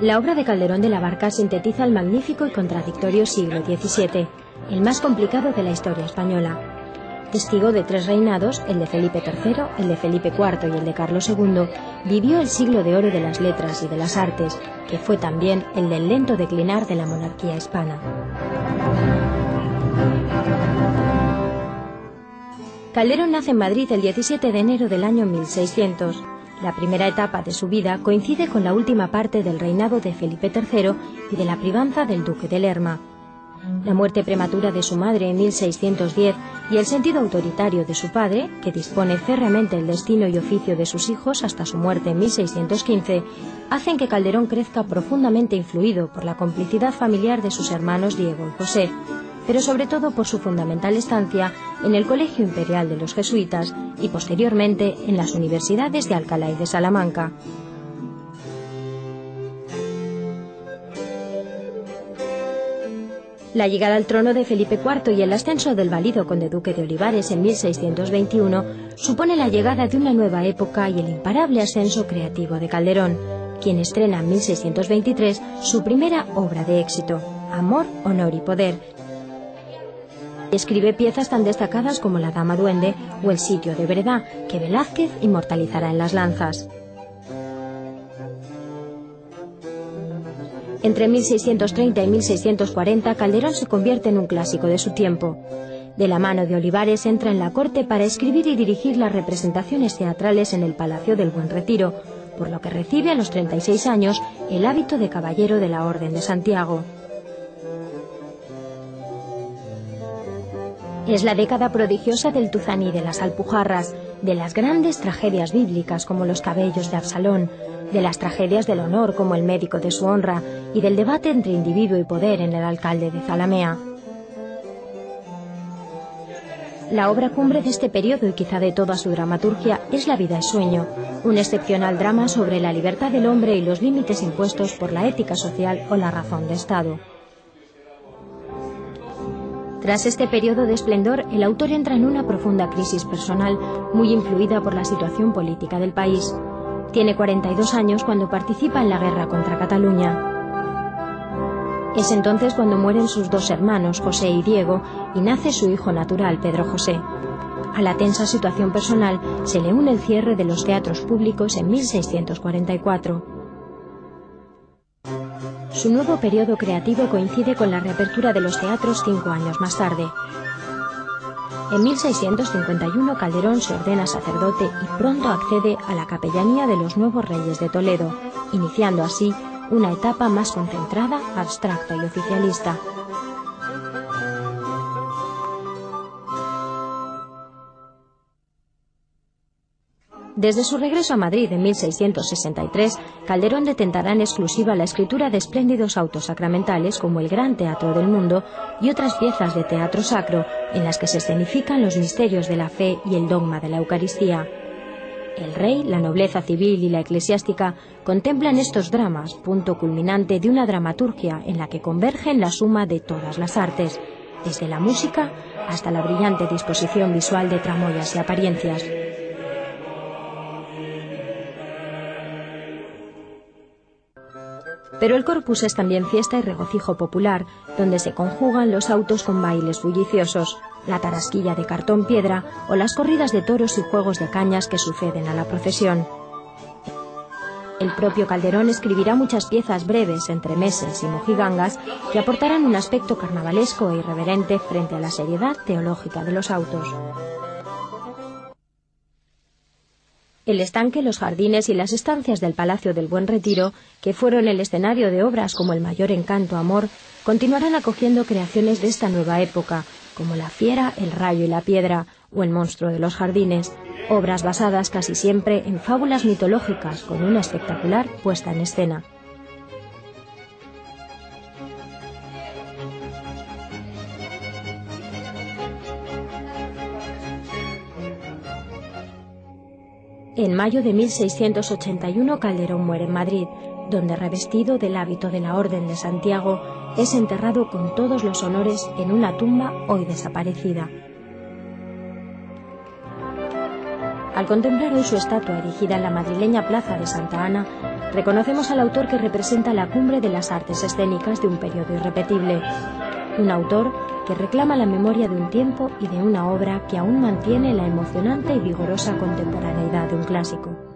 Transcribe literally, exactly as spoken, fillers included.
La obra de Calderón de la Barca sintetiza el magnífico y contradictorio siglo diecisiete, el más complicado de la historia española. Testigo de tres reinados, el de Felipe tercero, el de Felipe cuarto y el de Carlos segundo, vivió el siglo de oro de las letras y de las artes, que fue también el del lento declinar de la monarquía hispana. Calderón nace en Madrid el diecisiete de enero del año mil seiscientos. La primera etapa de su vida coincide con la última parte del reinado de Felipe tercero y de la privanza del duque de Lerma. La muerte prematura de su madre en mil seiscientos diez y el sentido autoritario de su padre, que dispone férreamente el destino y oficio de sus hijos hasta su muerte en mil seiscientos quince, hacen que Calderón crezca profundamente influido por la complicidad familiar de sus hermanos Diego y José, pero sobre todo por su fundamental estancia en el Colegio Imperial de los Jesuitas y posteriormente en las universidades de Alcalá y de Salamanca. La llegada al trono de Felipe cuarto y el ascenso del válido conde duque de Olivares en mil seiscientos veintiuno supone la llegada de una nueva época y el imparable ascenso creativo de Calderón, quien estrena en mil seiscientos veintitrés su primera obra de éxito, Amor, Honor y Poder. Escribe piezas tan destacadas como La Dama Duende o El Sitio de Breda, que Velázquez inmortalizará en las lanzas. Entre mil seiscientos treinta y mil seiscientos cuarenta, Calderón se convierte en un clásico de su tiempo. De la mano de Olivares entra en la corte para escribir y dirigir las representaciones teatrales en el Palacio del Buen Retiro, por lo que recibe a los treinta y seis años el hábito de caballero de la Orden de Santiago. Es la década prodigiosa del Tuzán y de las Alpujarras, de las grandes tragedias bíblicas como Los cabellos de Absalón, de las tragedias del honor como El médico de su honra y del debate entre individuo y poder en El alcalde de Zalamea. La obra cumbre de este periodo y quizá de toda su dramaturgia es La vida es sueño, un excepcional drama sobre la libertad del hombre y los límites impuestos por la ética social o la razón de Estado. Tras este periodo de esplendor, el autor entra en una profunda crisis personal, muy influida por la situación política del país. Tiene cuarenta y dos años cuando participa en la guerra contra Cataluña. Es entonces cuando mueren sus dos hermanos, José y Diego, y nace su hijo natural, Pedro José. A la tensa situación personal se le une el cierre de los teatros públicos en mil seiscientos cuarenta y cuatro. Su nuevo periodo creativo coincide con la reapertura de los teatros cinco años más tarde. En mil seiscientos cincuenta y uno Calderón se ordena sacerdote y pronto accede a la capellanía de los nuevos reyes de Toledo, iniciando así una etapa más concentrada, abstracta y oficialista. Desde su regreso a Madrid en mil seiscientos sesenta y tres, Calderón detentará en exclusiva la escritura de espléndidos autos sacramentales como El Gran Teatro del Mundo y otras piezas de teatro sacro en las que se escenifican los misterios de la fe y el dogma de la Eucaristía. El rey, la nobleza civil y la eclesiástica contemplan estos dramas, punto culminante de una dramaturgia en la que convergen la suma de todas las artes, desde la música hasta la brillante disposición visual de tramoyas y apariencias. Pero el Corpus es también fiesta y regocijo popular, donde se conjugan los autos con bailes bulliciosos, la tarasquilla de cartón piedra o las corridas de toros y juegos de cañas que suceden a la procesión. El propio Calderón escribirá muchas piezas breves, entremeses y mojigangas que aportarán un aspecto carnavalesco e irreverente frente a la seriedad teológica de los autos. El estanque, los jardines y las estancias del Palacio del Buen Retiro, que fueron el escenario de obras como El mayor encanto, Amor, continuarán acogiendo creaciones de esta nueva época, como La fiera, El rayo y la piedra o El monstruo de los jardines, obras basadas casi siempre en fábulas mitológicas con una espectacular puesta en escena. En mayo de mil seiscientos ochenta y uno Calderón muere en Madrid, donde revestido del hábito de la Orden de Santiago, es enterrado con todos los honores en una tumba hoy desaparecida. Al contemplar hoy su estatua erigida en la madrileña plaza de Santa Ana, reconocemos al autor que representa la cumbre de las artes escénicas de un periodo irrepetible. Un autor que reclama la memoria de un tiempo y de una obra que aún mantiene la emocionante y vigorosa contemporaneidad de un clásico.